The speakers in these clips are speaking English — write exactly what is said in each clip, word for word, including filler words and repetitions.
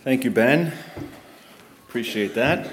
Thank you, Ben. Appreciate that.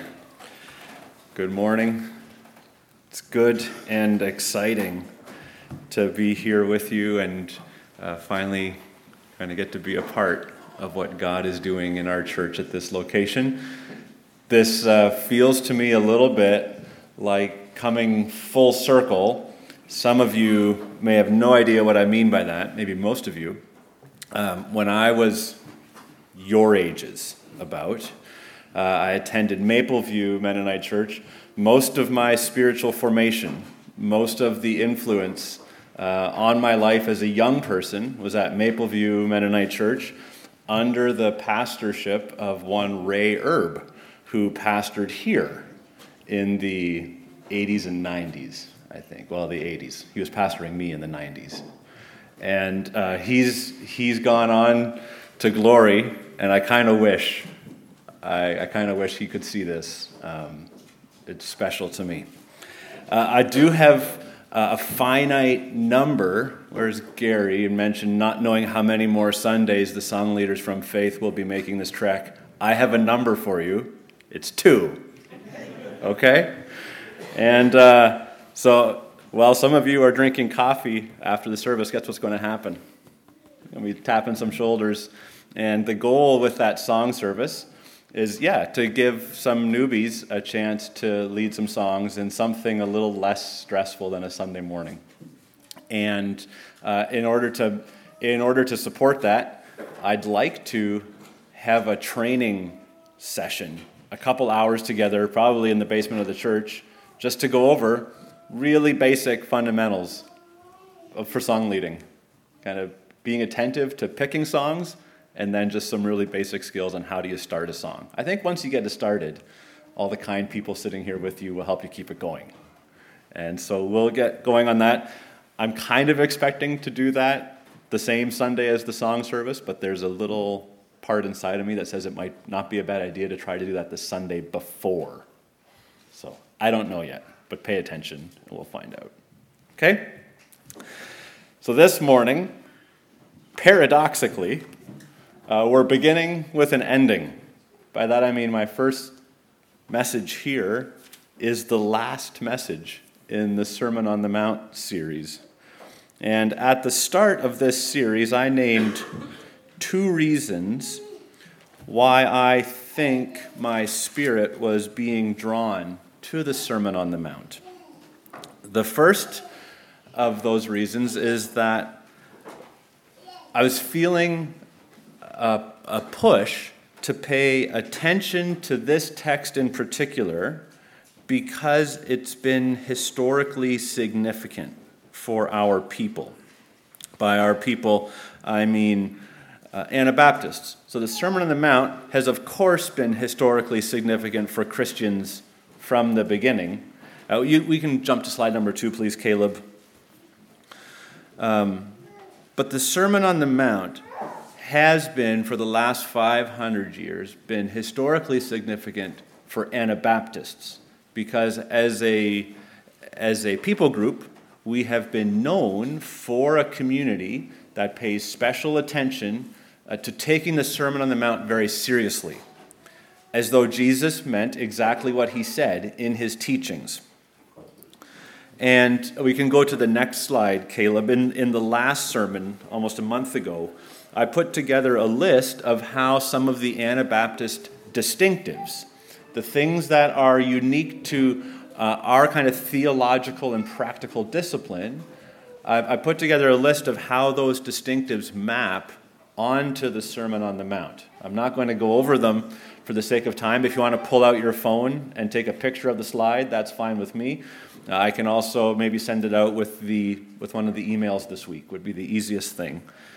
Good morning. It's good and exciting to be here with you and uh, finally kind of get to be a part of what God is doing in our church at this location. This uh, feels to me a little bit like coming full circle. Some of you may have no idea what I mean by that, maybe most of you. Um, when I was your ages about, uh, I attended Mapleview Mennonite Church. Most of my spiritual formation, most of the influence uh, on my life as a young person was at Mapleview Mennonite Church under the pastorship of one Ray Erb, who pastored here in the eighties and nineties, I think. Well, the eighties. He was pastoring me in the nineties. And uh, he's he's gone on to glory, and I kind of wish, I, I kind of wish he could see this. Um, it's special to me. Uh, I do have uh, a finite number, whereas Gary mentioned not knowing how many more Sundays the song leaders from Faith will be making this trek. I have a number for you. It's two. Okay? And uh, so... While some of you are drinking coffee after the service, guess what's going to happen? We're going to be tapping some shoulders. And the goal with that song service is, yeah, to give some newbies a chance to lead some songs in something a little less stressful than a Sunday morning. And uh, in order to in order to support that, I'd like to have a training session, a couple hours together, probably in the basement of the church, just to go over really basic fundamentals for song leading, kind of being attentive to picking songs, and then just some really basic skills on how do you start a song. I think once you get it started, all the kind people sitting here with you will help you keep it going. And so we'll get going on that. I'm kind of expecting to do that the same Sunday as the song service, but there's a little part inside of me that says it might not be a bad idea to try to do that the Sunday before. So I don't know yet. But pay attention, and we'll find out. Okay? So this morning, paradoxically, uh, we're beginning with an ending. By that I mean my first message here is the last message in the Sermon on the Mount series. And at the start of this series, I named two reasons why I think my spirit was being drawn to the Sermon on the Mount. The first of those reasons is that I was feeling a, a push to pay attention to this text in particular because it's been historically significant for our people. By our people, I mean uh, Anabaptists. So the Sermon on the Mount has, of course, been historically significant for Christians from the beginning. Uh, you, we can jump to slide number two, please, Caleb. Um, but the Sermon on the Mount has been, for the last five hundred years, been historically significant for Anabaptists because as a, as a people group, we have been known for a community that pays special attention uh, to taking the Sermon on the Mount very seriously, as though Jesus meant exactly what he said in his teachings. And we can go to the next slide, Caleb. In, in the last sermon, almost a month ago, I put together a list of how some of the Anabaptist distinctives, the things that are unique to uh, our kind of theological and practical discipline, I, I put together a list of how those distinctives map onto the Sermon on the Mount. I'm not going to go over them for the sake of time. If you want to pull out your phone and take a picture of the slide, that's fine with me. Uh, I can also maybe send it out with the with one of the emails this week, would be the easiest thing.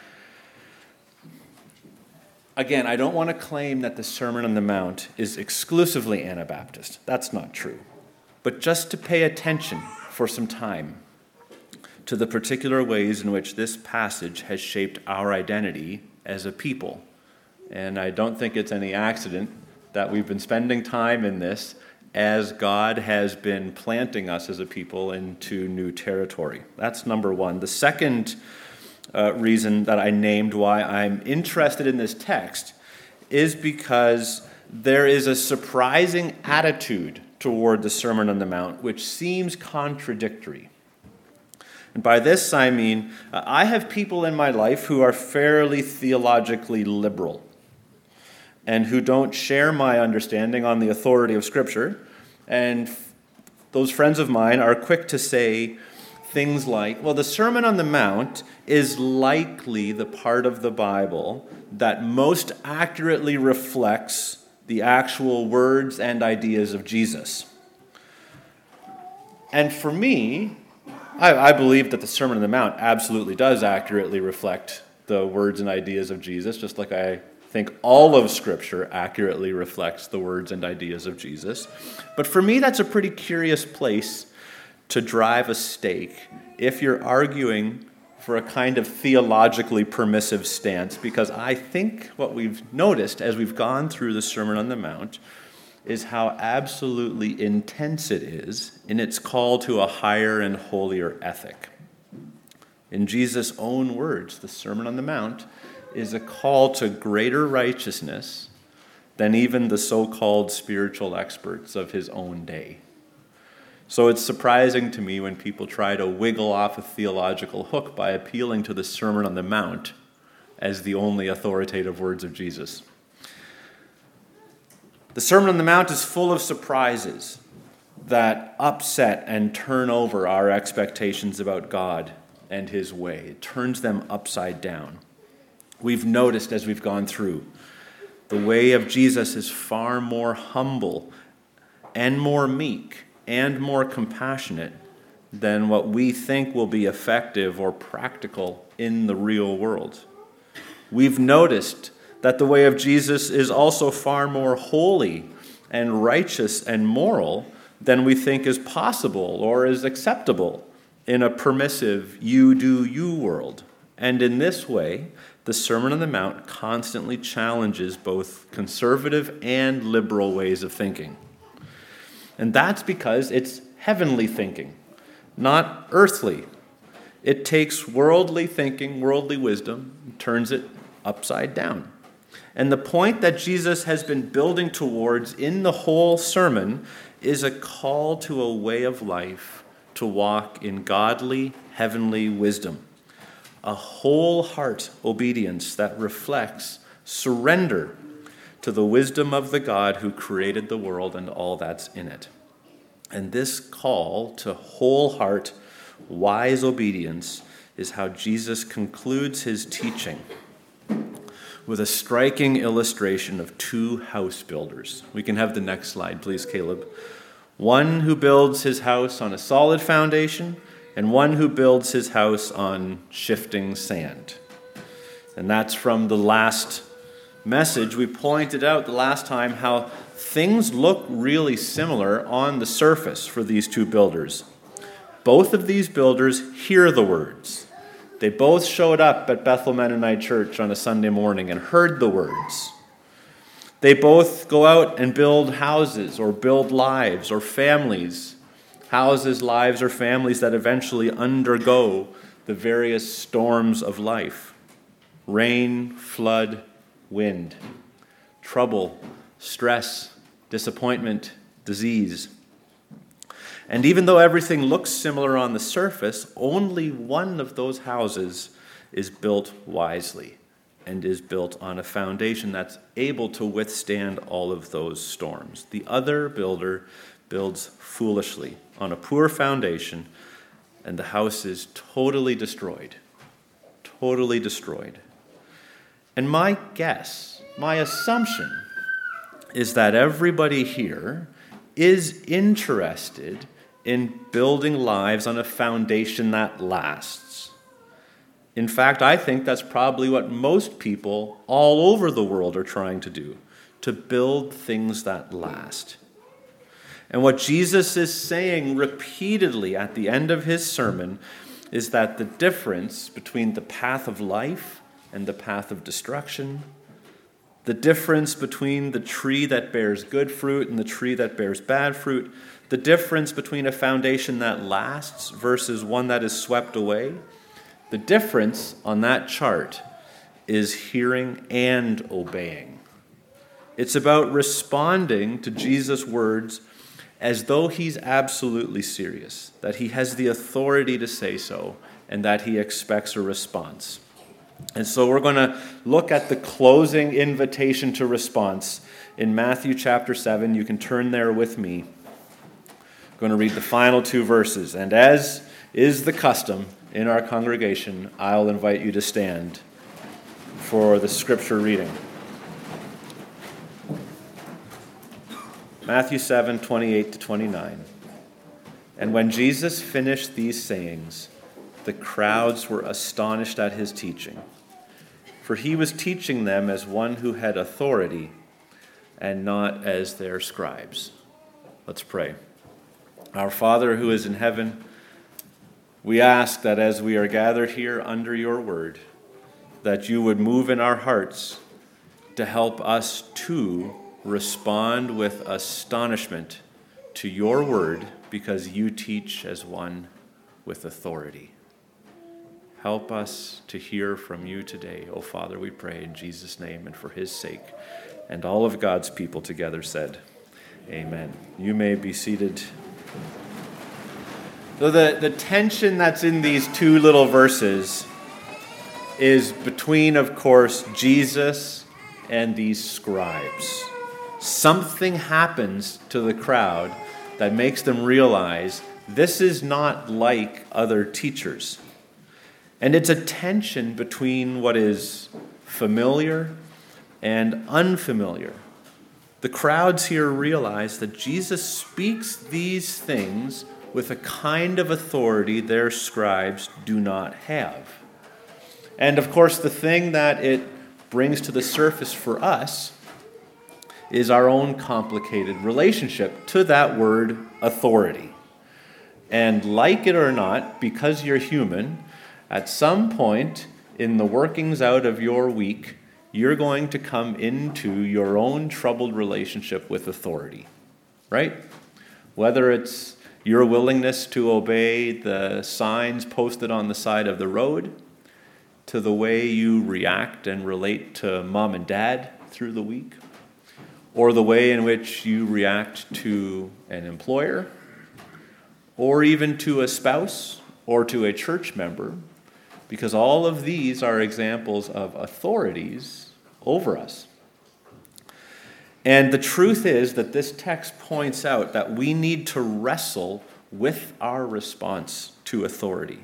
Again, I don't want to claim that the Sermon on the Mount is exclusively Anabaptist. That's not true. But just to pay attention for some time to the particular ways in which this passage has shaped our identity as a people. And I don't think it's any accident that we've been spending time in this as God has been planting us as a people into new territory. That's number one. The second uh, reason that I named why I'm interested in this text is because there is a surprising attitude toward the Sermon on the Mount which seems contradictory. And by this I mean, uh, I have people in my life who are fairly theologically liberal and who don't share my understanding on the authority of Scripture. And f- those friends of mine are quick to say things like, well, the Sermon on the Mount is likely the part of the Bible that most accurately reflects the actual words and ideas of Jesus. And for me, I, I believe that the Sermon on the Mount absolutely does accurately reflect the words and ideas of Jesus, just like I think all of Scripture accurately reflects the words and ideas of Jesus. But for me, that's a pretty curious place to drive a stake if you're arguing for a kind of theologically permissive stance, because I think what we've noticed as we've gone through the Sermon on the Mount is how absolutely intense it is in its call to a higher and holier ethic. In Jesus' own words, the Sermon on the Mount is a call to greater righteousness than even the so-called spiritual experts of his own day. So it's surprising to me when people try to wiggle off a theological hook by appealing to the Sermon on the Mount as the only authoritative words of Jesus. The Sermon on the Mount is full of surprises that upset and turn over our expectations about God and his way. It turns them upside down. We've noticed as we've gone through, the way of Jesus is far more humble and more meek and more compassionate than what we think will be effective or practical in the real world. We've noticed that the way of Jesus is also far more holy and righteous and moral than we think is possible or is acceptable in a permissive you-do-you world. And in this way, the Sermon on the Mount constantly challenges both conservative and liberal ways of thinking. And that's because it's heavenly thinking, not earthly. It takes worldly thinking, worldly wisdom, and turns it upside down. And the point that Jesus has been building towards in the whole sermon is a call to a way of life to walk in godly, heavenly wisdom. A whole heart obedience that reflects surrender to the wisdom of the God who created the world and all that's in it. And this call to whole heart, wise obedience is how Jesus concludes his teaching with a striking illustration of two house builders. We can have the next slide, please, Caleb. One who builds his house on a solid foundation, and one who builds his house on shifting sand. And that's from the last message. We pointed out the last time how things look really similar on the surface for these two builders. Both of these builders hear the words. They both showed up at Bethel Mennonite Church on a Sunday morning and heard the words. They both go out and build houses or build lives or families, houses, lives, or families that eventually undergo the various storms of life. Rain, flood, wind, trouble, stress, disappointment, disease. And even though everything looks similar on the surface, only one of those houses is built wisely and is built on a foundation that's able to withstand all of those storms. The other builder builds foolishly on a poor foundation, and the house is totally destroyed. Totally destroyed. And my guess, my assumption, is that everybody here is interested in building lives on a foundation that lasts. In fact, I think that's probably what most people all over the world are trying to do, to build things that last. And what Jesus is saying repeatedly at the end of his sermon is that the difference between the path of life and the path of destruction, the difference between the tree that bears good fruit and the tree that bears bad fruit, the difference between a foundation that lasts versus one that is swept away, the difference on that chart is hearing and obeying. It's about responding to Jesus' words as though he's absolutely serious, that he has the authority to say so, and that he expects a response. And so we're going to look at the closing invitation to response in Matthew chapter seven. You can turn there with me. I'm going to read the final two verses. And as is the custom in our congregation, I'll invite you to stand for the scripture reading. Matthew seven, twenty-eight to twenty-nine. And when Jesus finished these sayings, the crowds were astonished at his teaching, for he was teaching them as one who had authority and not as their scribes. Let's pray. Our Father who is in heaven, we ask that as we are gathered here under your word, that you would move in our hearts to help us to respond with astonishment to your word, because you teach as one with authority. Help us to hear from you today, O Father, we pray in Jesus' name and for his sake. And all of God's people together said, amen. You may be seated. So the, the tension that's in these two little verses is between, of course, Jesus and these scribes. Something happens to the crowd that makes them realize this is not like other teachers. And it's a tension between what is familiar and unfamiliar. The crowds here realize that Jesus speaks these things with a kind of authority their scribes do not have. And of course, the thing that it brings to the surface for us is our own complicated relationship to that word authority. And like it or not, because you're human, at some point in the workings out of your week, you're going to come into your own troubled relationship with authority, right? Whether it's your willingness to obey the signs posted on the side of the road, to the way you react and relate to mom and dad through the week, or the way in which you react to an employer, or even to a spouse, or to a church member, because all of these are examples of authorities over us. And the truth is that this text points out that we need to wrestle with our response to authority.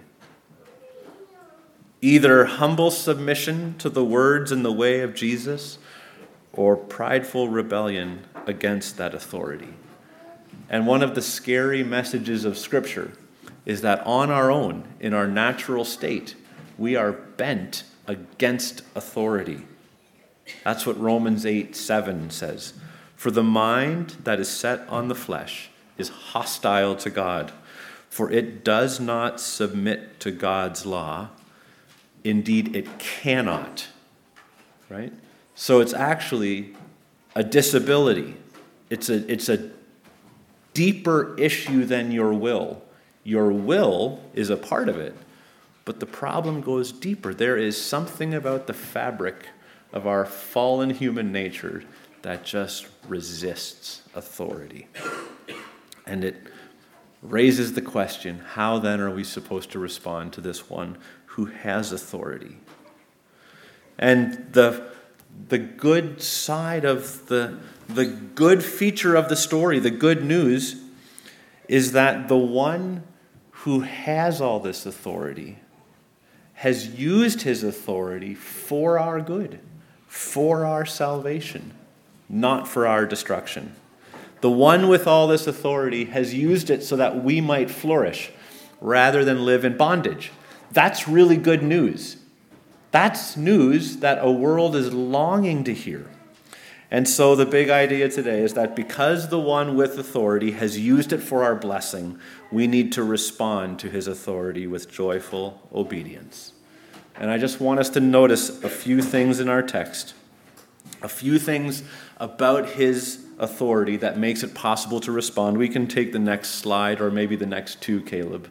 Either humble submission to the words and the way of Jesus, or prideful rebellion against that authority. And one of the scary messages of Scripture is that on our own, in our natural state, we are bent against authority. That's what Romans eight seven says. For the mind that is set on the flesh is hostile to God, for it does not submit to God's law. Indeed, it cannot. Right? So it's actually a disability. It's a, it's a deeper issue than your will. Your will is a part of it, but the problem goes deeper. There is something about the fabric of our fallen human nature that just resists authority. And it raises the question, how then are we supposed to respond to this one who has authority? And the The good side of the, the good feature of the story, the good news, is that the one who has all this authority has used his authority for our good, for our salvation, not for our destruction. The one with all this authority has used it so that we might flourish rather than live in bondage. That's really good news. That's news that a world is longing to hear. And so the big idea today is that because the one with authority has used it for our blessing, we need to respond to his authority with joyful obedience. And I just want us to notice a few things in our text, a few things about his authority that makes it possible to respond. We can take the next slide, or maybe the next two, Caleb.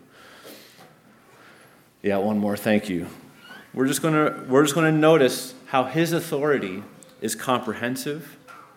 Yeah, one more, thank you. We're just going to we're just going to notice how his authority is comprehensive,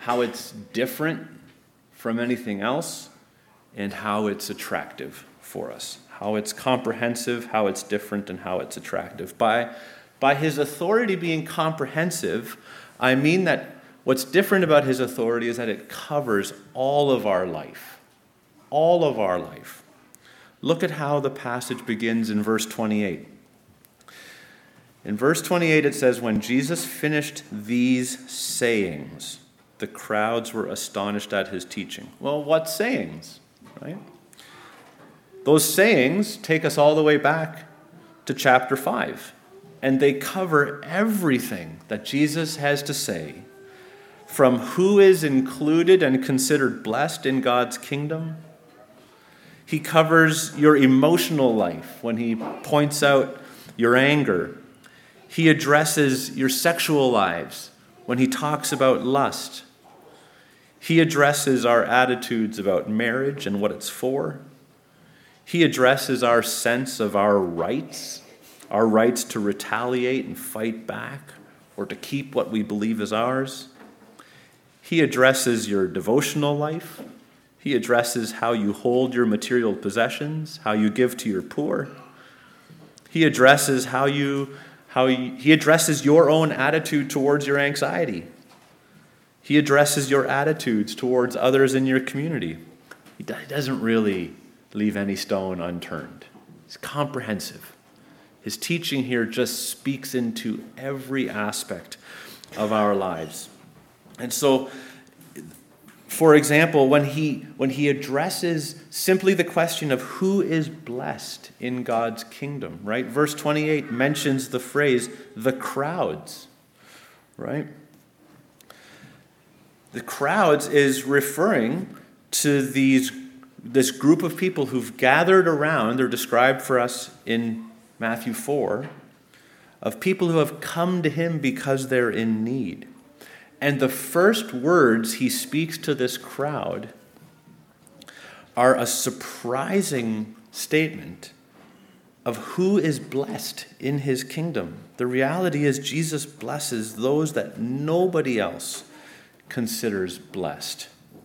how it's different from anything else, and how it's attractive for us. How it's comprehensive, how it's different, and how it's attractive. By, by his authority being comprehensive, I mean that what's different about his authority is that it covers all of our life. All of our life. Look at how the passage begins in verse twenty-eight. In verse twenty-eight it says, "When Jesus finished these sayings, the crowds were astonished at his teaching." Well, what sayings, right? Those sayings take us all the way back to chapter five, and they cover everything that Jesus has to say, from who is included and considered blessed in God's kingdom. He covers your emotional life when he points out your anger. He addresses your sexual lives when he talks about lust. He addresses our attitudes about marriage and what it's for. He addresses our sense of our rights, our rights to retaliate and fight back, or to keep what we believe is ours. He addresses your devotional life. He addresses how you hold your material possessions, how you give to your poor. He addresses how you, how you, he addresses your own attitude towards your anxiety. He addresses your attitudes towards others in your community. He doesn't really leave any stone unturned. It's comprehensive. His teaching here just speaks into every aspect of our lives. And so, for example, when he when he addresses simply the question of who is blessed in God's kingdom, right? Verse twenty-eight mentions the phrase, the crowds, right? The crowds is referring to these this group of people who've gathered around. They're described for us in Matthew four, of people who have come to him because they're in need. And the first words he speaks to this crowd are a surprising statement of who is blessed in his kingdom. The reality is Jesus blesses those that nobody else considers blessed.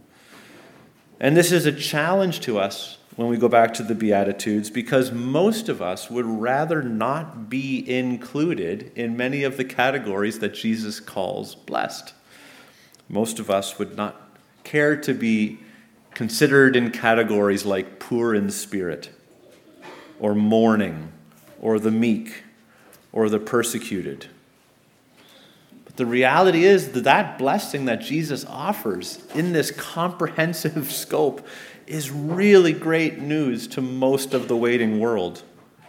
And this is a challenge to us when we go back to the Beatitudes, because most of us would rather not be included in many of the categories that Jesus calls blessed. Most of us would not care to be considered in categories like poor in spirit, or mourning, or the meek, or the persecuted. But the reality is that that blessing that Jesus offers in this comprehensive scope is really great news to most of the waiting world.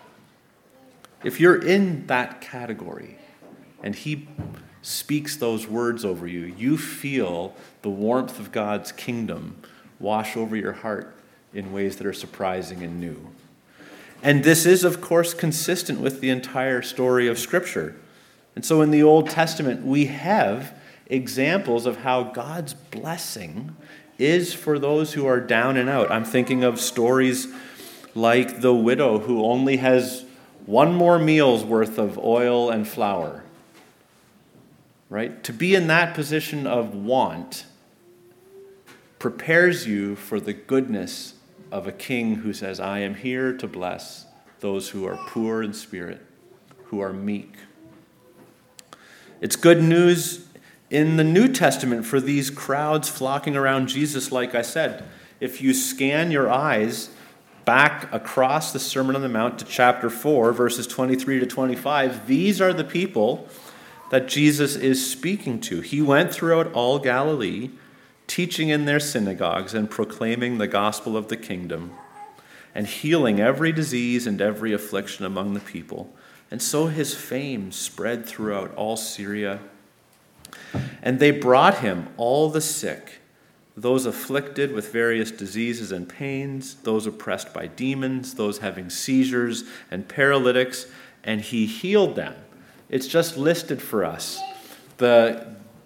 If you're in that category, and he speaks those words over you, you feel the warmth of God's kingdom wash over your heart in ways that are surprising and new. And this is, of course, consistent with the entire story of Scripture. And so in the Old Testament, we have examples of how God's blessing is for those who are down and out. I'm thinking of stories like the widow who only has one more meal's worth of oil and flour. Right? To be in that position of want prepares you for the goodness of a king who says, I am here to bless those who are poor in spirit, who are meek. It's good news in the New Testament for these crowds flocking around Jesus, like I said. If you scan your eyes back across the Sermon on the Mount to chapter four, verses twenty-three to twenty-five, these are the people that Jesus is speaking to. He went throughout all Galilee, teaching in their synagogues and proclaiming the gospel of the kingdom, and healing every disease and every affliction among the people. And so his fame spread throughout all Syria. And they brought him all the sick, those afflicted with various diseases and pains, those oppressed by demons, those having seizures and paralytics, and he healed them. It's just listed for us. The,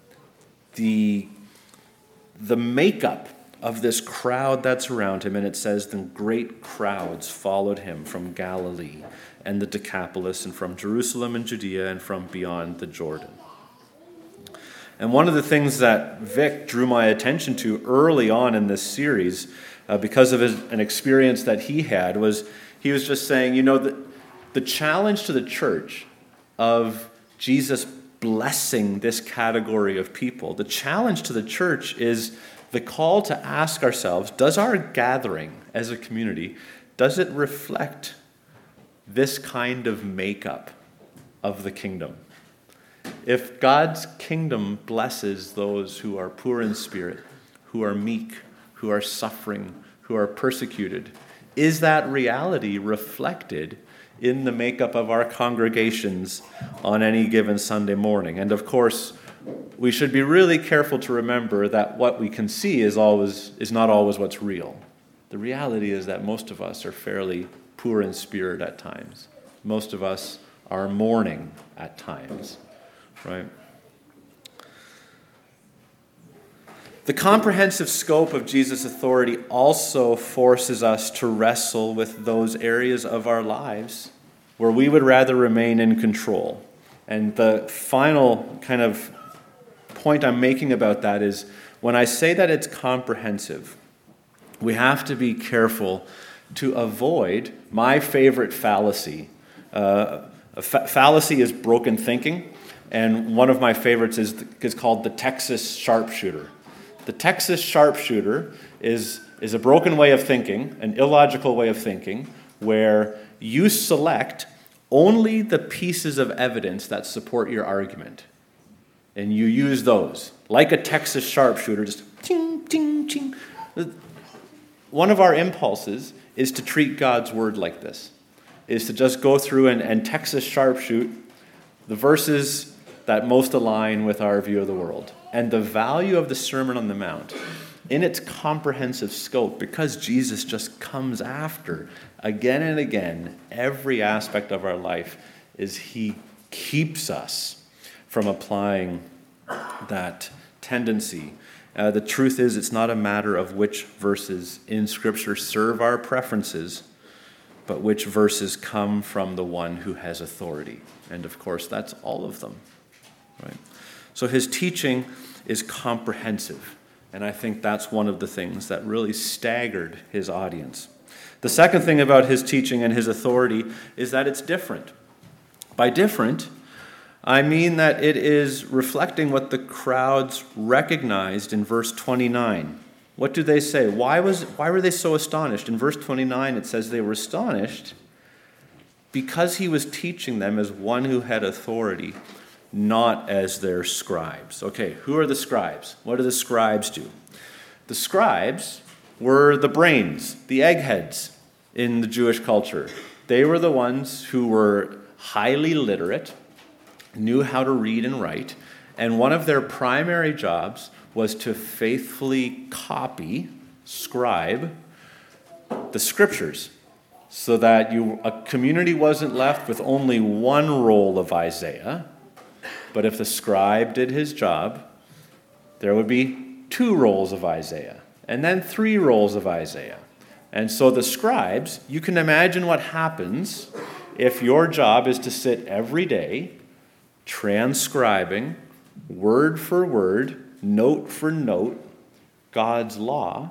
the, the makeup of this crowd that's around him, and it says, the great crowds followed him from Galilee and the Decapolis, and from Jerusalem and Judea, and from beyond the Jordan. And one of the things that Vic drew my attention to early on in this series, uh, because of his, an experience that he had, was he was just saying, you know, the, the challenge to the church of Jesus blessing this category of people, the challenge to the church is the call to ask ourselves, does our gathering as a community, does it reflect this kind of makeup of the kingdom? If God's kingdom blesses those who are poor in spirit, who are meek, who are suffering, who are persecuted, is that reality reflected in the makeup of our congregations on any given Sunday morning? And of course, we should be really careful to remember that what we can see is always is not always what's real. The reality is that most of us are fairly poor in spirit at times. Most of us are mourning at times, right? The comprehensive scope of Jesus' authority also forces us to wrestle with those areas of our lives where we would rather remain in control. And the final kind of point I'm making about that is when I say that it's comprehensive, we have to be careful to avoid my favorite fallacy. Uh, a fa- fallacy is broken thinking, and one of my favorites is, is called the Texas sharpshooter. The Texas sharpshooter is, is a broken way of thinking, an illogical way of thinking, where you select only the pieces of evidence that support your argument. And you use those, like a Texas sharpshooter, just ting, ting, ting. One of our impulses is to treat God's word like this, is to just go through and, and Texas sharpshoot the verses that most align with our view of the world. And the value of the Sermon on the Mount, in its comprehensive scope, because Jesus just comes after, again and again, every aspect of our life, is he keeps us from applying that tendency. Uh, the truth is, it's not a matter of which verses in Scripture serve our preferences, but which verses come from the one who has authority. And of course, that's all of them, right? So his teaching is comprehensive, and I think that's one of the things that really staggered his audience. The second thing about his teaching and his authority is that it's different. By different, I mean that it is reflecting what the crowds recognized in verse twenty-nine. What do they say? Why was why were they so astonished? In verse twenty-nine, it says they were astonished because he was teaching them as one who had authority, not as their scribes. Okay, who are the scribes? What do the scribes do? The scribes were the brains, the eggheads in the Jewish culture. They were the ones who were highly literate, knew how to read and write, and one of their primary jobs was to faithfully copy, scribe, the scriptures, so that you, a community wasn't left with only one roll of Isaiah, but if the scribe did his job, there would be two rolls of Isaiah, and then three rolls of Isaiah. And so the scribes, you can imagine what happens if your job is to sit every day transcribing, word for word, note for note, God's law.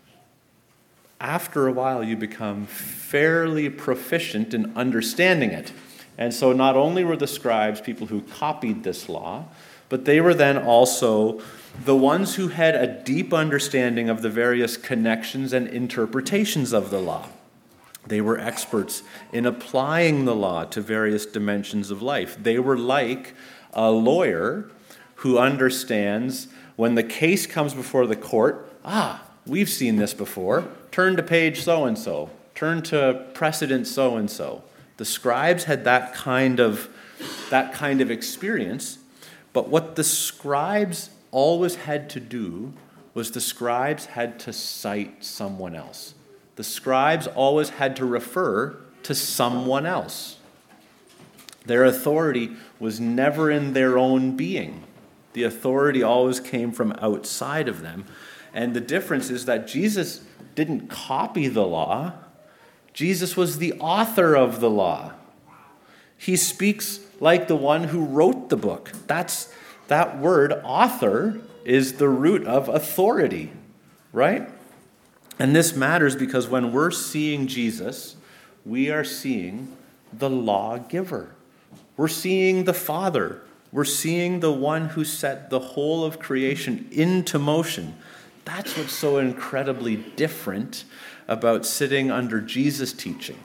After a while, you become fairly proficient in understanding it. And so not only were the scribes people who copied this law, but they were then also the ones who had a deep understanding of the various connections and interpretations of the law. They were experts in applying the law to various dimensions of life. They were like a lawyer who understands when the case comes before the court, ah, we've seen this before, turn to page so-and-so, turn to precedent so-and-so. The scribes had that kind of, that kind of experience, but what the scribes always had to do was the scribes had to cite someone else. The scribes always had to refer to someone else. Their authority was never in their own being. The authority always came from outside of them. And the difference is that Jesus didn't copy the law. Jesus was the author of the law. He speaks like the one who wrote the book. That's, That word author is the root of authority, right? And this matters because when we're seeing Jesus, we are seeing the lawgiver. We're seeing the Father. We're seeing the one who set the whole of creation into motion. That's what's so incredibly different about sitting under Jesus' teaching.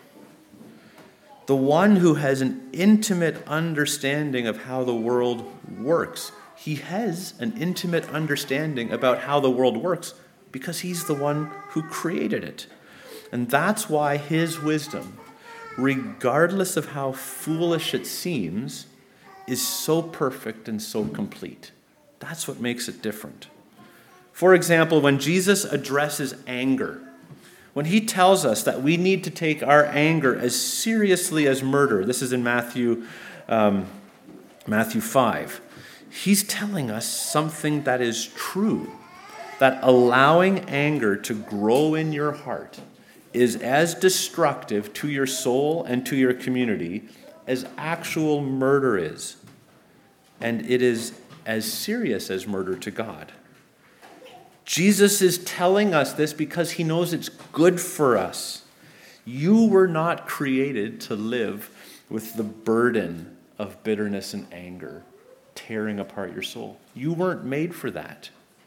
The one who has an intimate understanding of how the world works. He has an intimate understanding about how the world works because he's the one who created it. And that's why his wisdom, regardless of how foolish it seems, is so perfect and so complete. That's what makes it different. For example, when Jesus addresses anger, when he tells us that we need to take our anger as seriously as murder, this is in Matthew, um, Matthew five, he's telling us something that is true, that allowing anger to grow in your heart is as destructive to your soul and to your community as actual murder is. And it is as serious as murder to God. Jesus is telling us this because he knows it's good for us. You were not created to live with the burden of bitterness and anger tearing apart your soul. You weren't made for that.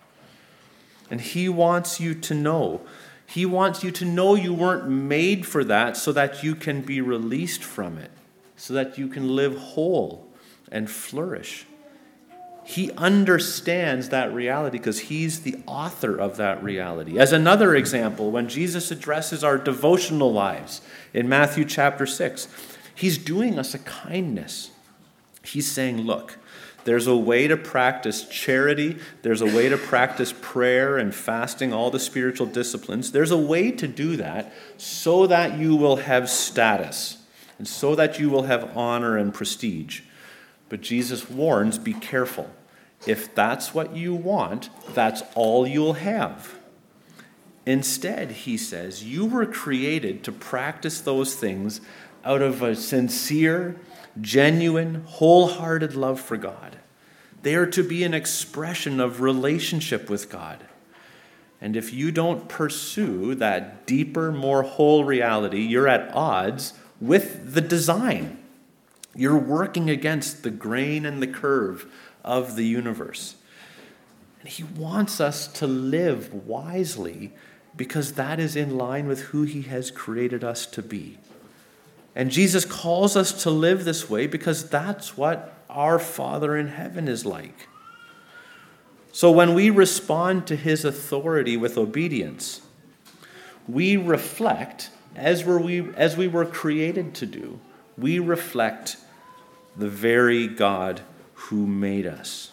And he wants you to know. He wants you to know you weren't made for that so that you can be released from it, so that you can live whole and flourish. He understands that reality because he's the author of that reality. As another example, when Jesus addresses our devotional lives in Matthew chapter six, he's doing us a kindness. He's saying, look, there's a way to practice charity. There's a way to practice prayer and fasting, all the spiritual disciplines. There's a way to do that so that you will have status and so that you will have honor and prestige. But Jesus warns, be careful. If that's what you want, that's all you'll have. Instead, he says, you were created to practice those things out of a sincere, genuine, wholehearted love for God. They are to be an expression of relationship with God. And if you don't pursue that deeper, more whole reality, you're at odds with the design. You're working against the grain and the curve of the universe. And he wants us to live wisely because that is in line with who he has created us to be. And Jesus calls us to live this way because that's what our Father in heaven is like. So when we respond to his authority with obedience, we reflect, as were we, as we were created to do, we reflect the very God who made us.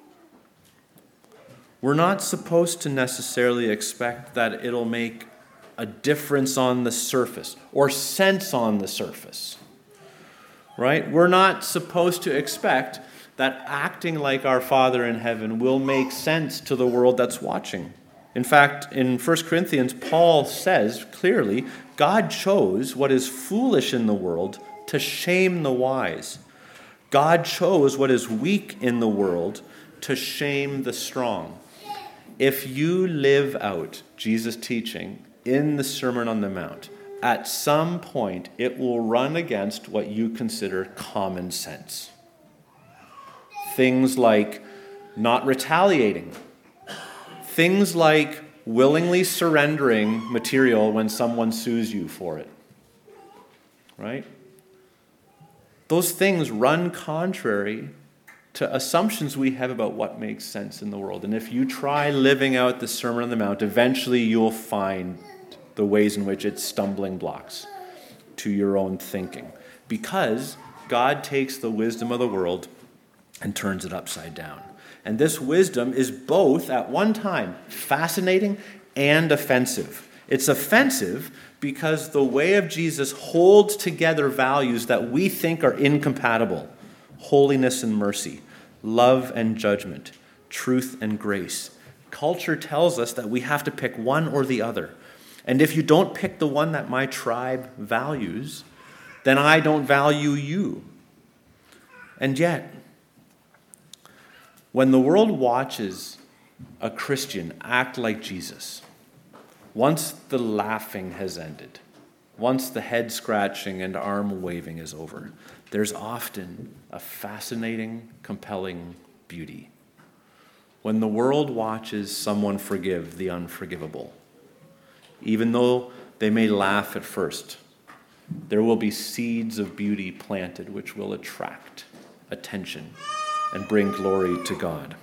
We're not supposed to necessarily expect that it'll make a difference on the surface or sense on the surface, right? We're not supposed to expect that acting like our Father in heaven will make sense to the world that's watching. In fact, in First Corinthians, Paul says clearly, God chose what is foolish in the world to shame the wise. God chose what is weak in the world to shame the strong. If you live out Jesus' teaching in the Sermon on the Mount, at some point it will run against what you consider common sense. Things like not retaliating. Things like willingly surrendering material when someone sues you for it. Right? Those things run contrary to assumptions we have about what makes sense in the world. And if you try living out the Sermon on the Mount, eventually you'll find the ways in which it's stumbling blocks to your own thinking. Because God takes the wisdom of the world and turns it upside down. And this wisdom is both, at one time, fascinating and offensive. It's offensive because the way of Jesus holds together values that we think are incompatible. Holiness and mercy, love and judgment, truth and grace. Culture tells us that we have to pick one or the other. And if you don't pick the one that my tribe values, then I don't value you. And yet, When the world watches a Christian act like Jesus, once the laughing has ended, once the head scratching and arm waving is over, there's often a fascinating, compelling beauty. When the world watches someone forgive the unforgivable, even though they may laugh at first, there will be seeds of beauty planted which will attract attention and bring glory to God.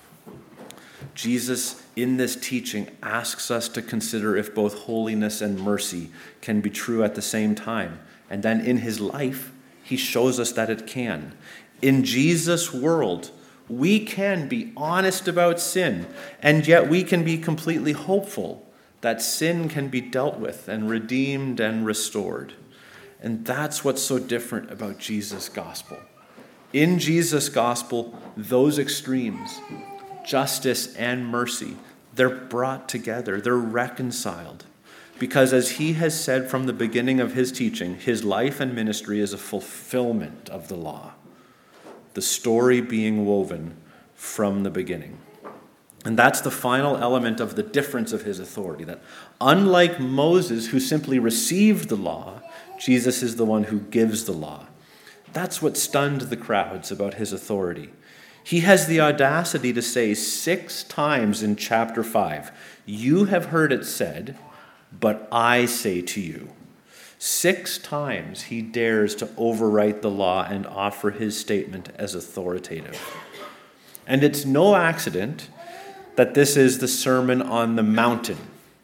Jesus, in this teaching, asks us to consider if both holiness and mercy can be true at the same time. And then in his life, he shows us that it can. In Jesus' world, we can be honest about sin, and yet we can be completely hopeful that sin can be dealt with and redeemed and restored. And that's what's so different about Jesus' gospel. In Jesus' gospel, those extremes, justice and mercy, they're brought together, they're reconciled. Because as he has said from the beginning of his teaching, his life and ministry is a fulfillment of the law, the story being woven from the beginning. And that's the final element of the difference of his authority, that unlike Moses, who simply received the law, Jesus is the one who gives the law. That's what stunned the crowds about his authority. He has the audacity to say six times in chapter five, "You have heard it said, but I say to you." Six times he dares to overwrite the law and offer his statement as authoritative. And it's no accident that this is the Sermon on the Mountain.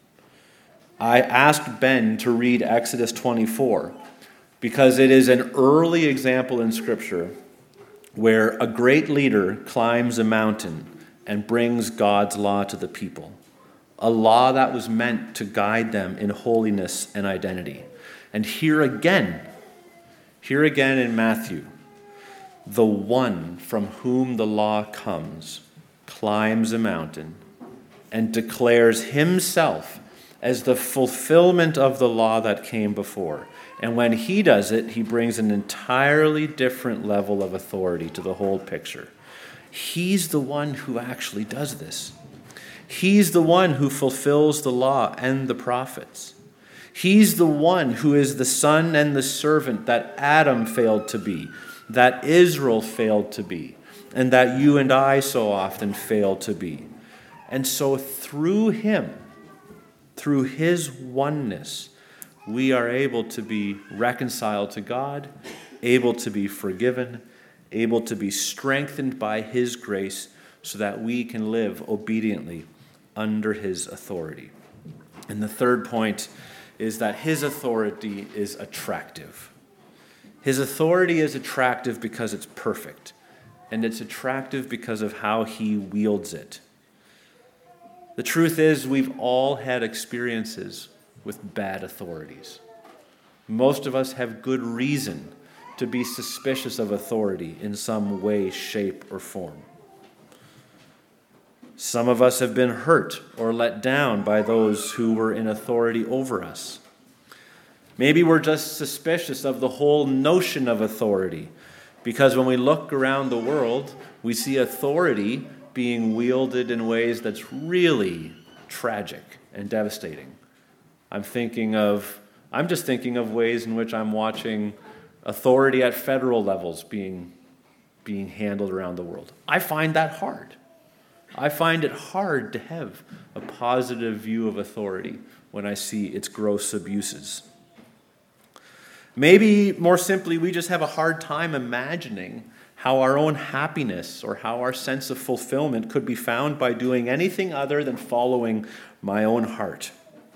I asked Ben to read Exodus twenty-four because it is an early example in Scripture where a great leader climbs a mountain and brings God's law to the people, a law that was meant to guide them in holiness and identity. And here again, here again in Matthew, the one from whom the law comes climbs a mountain and declares himself as the fulfillment of the law that came before. And when he does it, he brings an entirely different level of authority to the whole picture. He's the one who actually does this. He's the one who fulfills the law and the prophets. He's the one who is the son and the servant that Adam failed to be, that Israel failed to be, and that you and I so often fail to be. And so through him, through his oneness, we are able to be reconciled to God, able to be forgiven, able to be strengthened by his grace so that we can live obediently under his authority. And the third point is that his authority is attractive. His authority is attractive because it's perfect, and it's attractive because of how he wields it. The truth is, we've all had experiences with bad authorities. Most of us have good reason to be suspicious of authority in some way, shape, or form. Some of us have been hurt or let down by those who were in authority over us. Maybe we're just suspicious of the whole notion of authority, because when we look around the world, we see authority being wielded in ways that's really tragic and devastating. I'm thinking of, I'm just thinking of ways in which I'm watching authority at federal levels being, being handled around the world. I find that hard. I find it hard to have a positive view of authority when I see its gross abuses. Maybe, more simply, we just have a hard time imagining how our own happiness or how our sense of fulfillment could be found by doing anything other than following my own heart.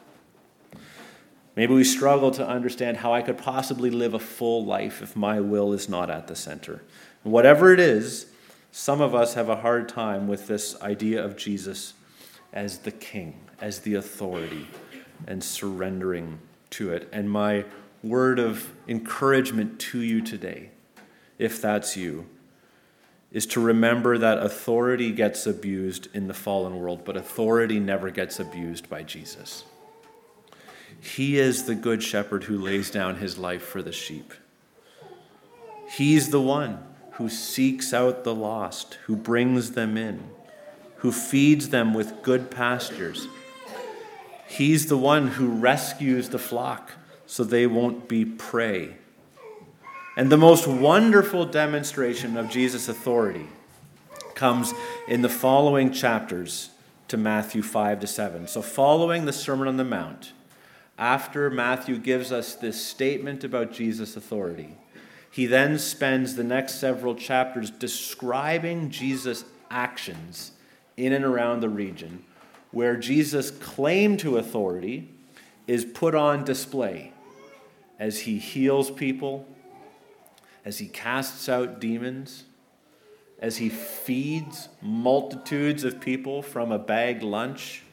Maybe we struggle to understand how I could possibly live a full life if my will is not at the center. Whatever it is, some of us have a hard time with this idea of Jesus as the king, as the authority, and surrendering to it. And my word of encouragement to you today, if that's you, is to remember that authority gets abused in the fallen world, but authority never gets abused by Jesus. He is the good shepherd who lays down his life for the sheep. He's the one who seeks out the lost, who brings them in, who feeds them with good pastures. He's the one who rescues the flock so they won't be prey. And the most wonderful demonstration of Jesus' authority comes in the following chapters to Matthew five to seven. So following the Sermon on the Mount, after Matthew gives us this statement about Jesus' authority, he then spends the next several chapters describing Jesus' actions in and around the region where Jesus' claim to authority is put on display as he heals people, as he casts out demons, as he feeds multitudes of people from a bag lunch.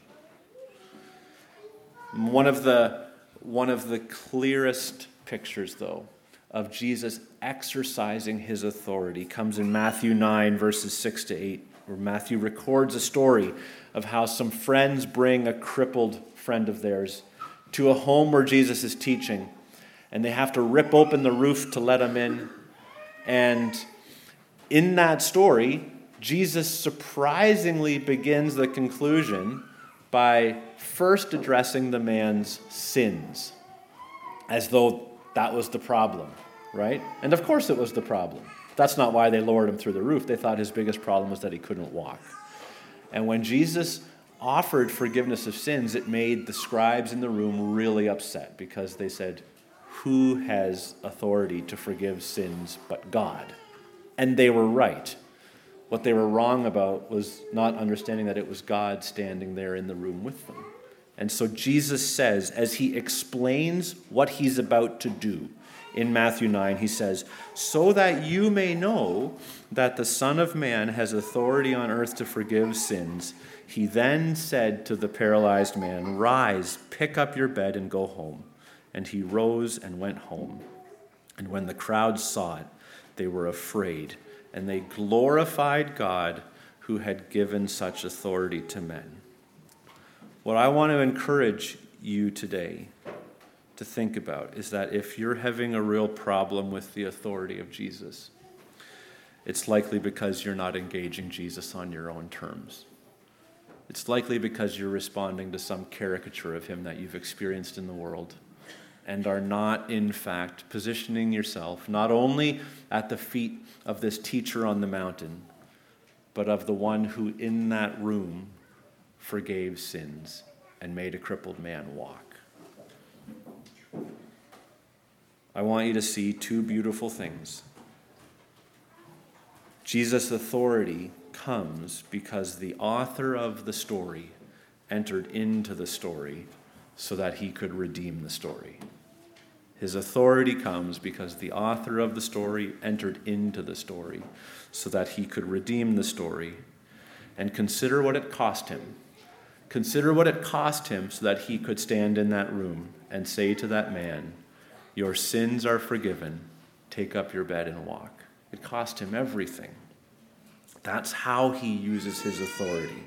One of the, one of the clearest pictures, though, of Jesus exercising his authority comes in Matthew nine, verses six to eight, where Matthew records a story of how some friends bring a crippled friend of theirs to a home where Jesus is teaching, and they have to rip open the roof to let him in. And in that story, Jesus surprisingly begins the conclusion by first addressing the man's sins, as though that was the problem, right? And of course it was the problem. That's not why they lowered him through the roof. They thought his biggest problem was that he couldn't walk. And when Jesus offered forgiveness of sins, it made the scribes in the room really upset because they said, who has authority to forgive sins but God? And they were right. What they were wrong about was not understanding that it was God standing there in the room with them. And so Jesus says, as he explains what he's about to do in Matthew nine, he says, so that you may know that the Son of Man has authority on earth to forgive sins, he then said to the paralyzed man, rise, pick up your bed and go home. And he rose and went home. And when the crowd saw it, they were afraid, and they glorified God who had given such authority to men. What I want to encourage you today to think about is that if you're having a real problem with the authority of Jesus, it's likely because you're not engaging Jesus on your own terms. It's likely because you're responding to some caricature of him that you've experienced in the world and are not, in fact, positioning yourself not only at the feet of this teacher on the mountain, but of the one who in that room forgave sins and made a crippled man walk. I want you to see two beautiful things. Jesus' authority comes because the author of the story entered into the story so that he could redeem the story. His authority comes because the author of the story entered into the story so that he could redeem the story. And consider what it cost him. Consider what it cost him so that he could stand in that room and say to that man, your sins are forgiven. Take up your bed and walk. It cost him everything. That's how he uses his authority.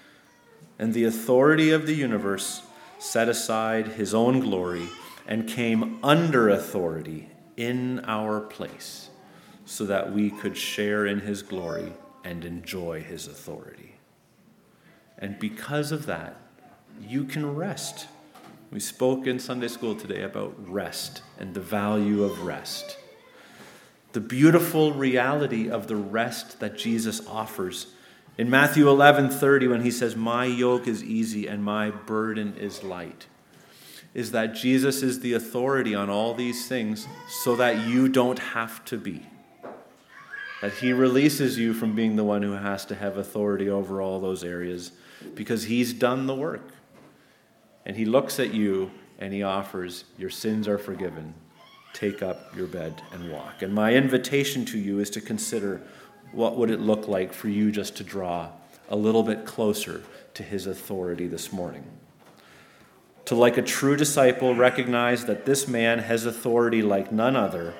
And the authority of the universe set aside his own glory and came under authority in our place so that we could share in his glory and enjoy his authority. And because of that, you can rest. We spoke in Sunday school today about rest and the value of rest. The beautiful reality of the rest that Jesus offers. In Matthew eleven thirty, when he says, my yoke is easy and my burden is light, is that Jesus is the authority on all these things so that you don't have to be. That he releases you from being the one who has to have authority over all those areas because he's done the work. And he looks at you and he offers, your sins are forgiven. Take up your bed and walk. And my invitation to you is to consider what would it look like for you just to draw a little bit closer to his authority this morning. To, like a true disciple, recognize that this man has authority like none other.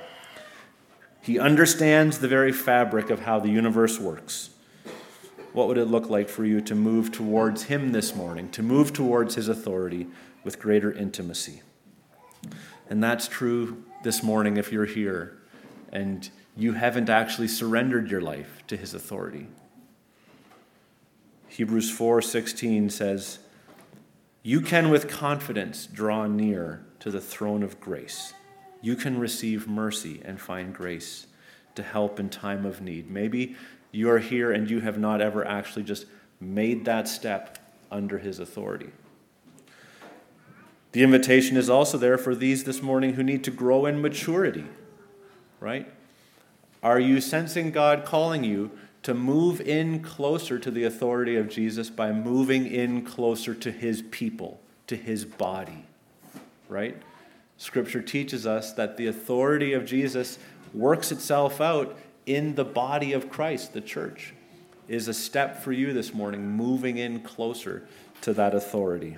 He understands the very fabric of how the universe works. What would it look like for you to move towards him this morning, to move towards his authority with greater intimacy? And that's true this morning if you're here and you haven't actually surrendered your life to his authority. Hebrews four sixteen says, "You can with confidence draw near to the throne of grace. You can receive mercy and find grace to help in time of need." Maybe you are here and you have not ever actually just made that step under his authority. The invitation is also there for these this morning who need to grow in maturity, right? Are you sensing God calling you to move in closer to the authority of Jesus by moving in closer to his people, to his body, right? Scripture teaches us that the authority of Jesus works itself out in the body of Christ, the church. Is a step for you this morning, moving in closer to that authority.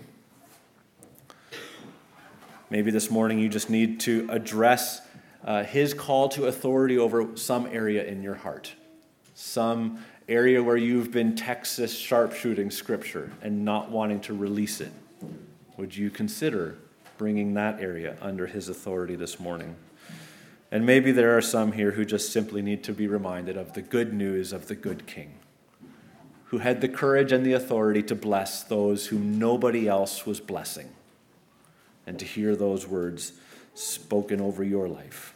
Maybe this morning you just need to address uh, his call to authority over some area in your heart. Some area where you've been Texas sharpshooting Scripture and not wanting to release it. Would you consider bringing that area under his authority this morning? And maybe there are some here who just simply need to be reminded of the good news of the good King, who had the courage and the authority to bless those whom nobody else was blessing, and to hear those words spoken over your life.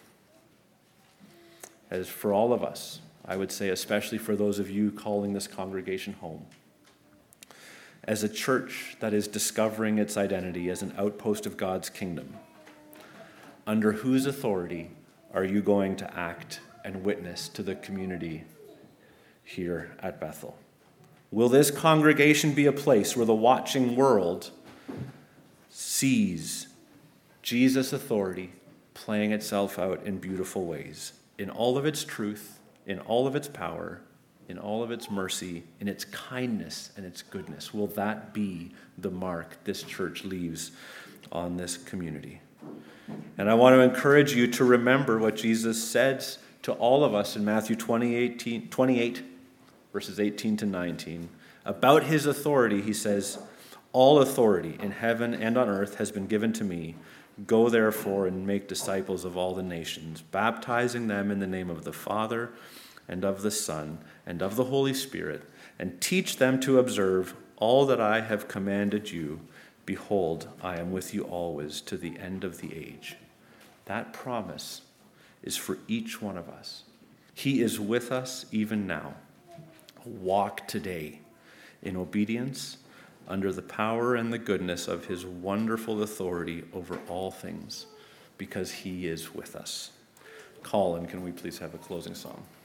As for all of us, I would say, especially for those of you calling this congregation home, as a church that is discovering its identity as an outpost of God's kingdom, under whose authority are you going to act and witness to the community here at Bethel? Will this congregation be a place where the watching world sees Jesus' authority playing itself out in beautiful ways, in all of its truth, in all of its power, in all of its mercy, in its kindness and its goodness? Will that be the mark this church leaves on this community? And I want to encourage you to remember what Jesus says to all of us in Matthew twenty-eight, twenty-eight, verses eighteen to nineteen. About his authority, he says, "All authority in heaven and on earth has been given to me. Go therefore and make disciples of all the nations, baptizing them in the name of the Father and of the Son and of the Holy Spirit, and teach them to observe all that I have commanded you. Behold, I am with you always to the end of the age." That promise is for each one of us. He is with us even now. Walk today in obedience under the power and the goodness of his wonderful authority over all things, because he is with us. Colin, can we please have a closing song?